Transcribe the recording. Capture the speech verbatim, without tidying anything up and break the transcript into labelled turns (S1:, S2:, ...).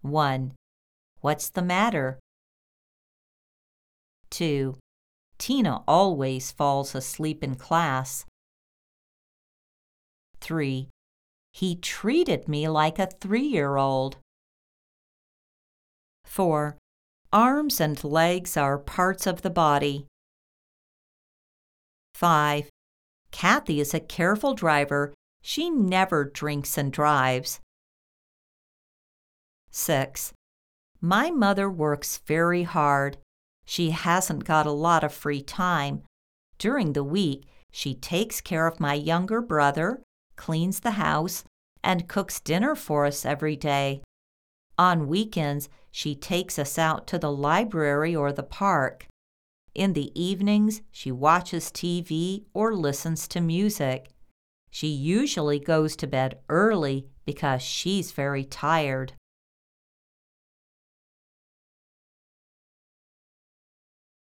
S1: one. What's the matter? two. Tina always falls asleep in class. three. He treated me like a three-year-old. four. Arms and legs are parts of the body. five. Kathy is a careful driver. She never drinks and drives. six. My mother works very hard. She hasn't got a lot of free time. During the week, she takes care of my younger brother, cleans the house, and cooks dinner for us every day. On weekends, she takes us out to the library or the park. In the evenings, she watches T V or listens to music. She usually goes to bed early because she's very tired.